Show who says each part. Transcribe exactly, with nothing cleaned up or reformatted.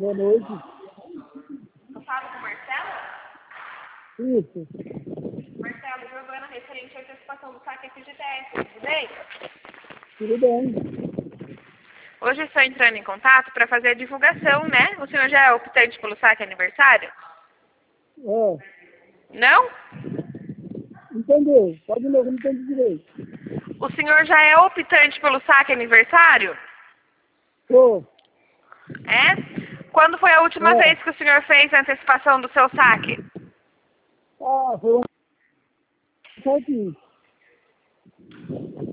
Speaker 1: Boa noite.
Speaker 2: Eu falo com o Marcelo?
Speaker 1: Isso.
Speaker 2: Marcelo, Giovana, referente à antecipação do saque F G T S, tudo bem?
Speaker 1: Tudo bem.
Speaker 2: Hoje estou entrando em contato para fazer a divulgação, né? O senhor já é optante pelo saque aniversário?
Speaker 1: É.
Speaker 2: Não?
Speaker 1: Entendeu? Pode novo, não entendi direito.
Speaker 2: O senhor já é optante pelo saque aniversário?
Speaker 1: Tô.
Speaker 2: É? Quando foi a última
Speaker 1: É.
Speaker 2: vez que o senhor fez a antecipação do seu saque?
Speaker 1: Ah, foi um certinho.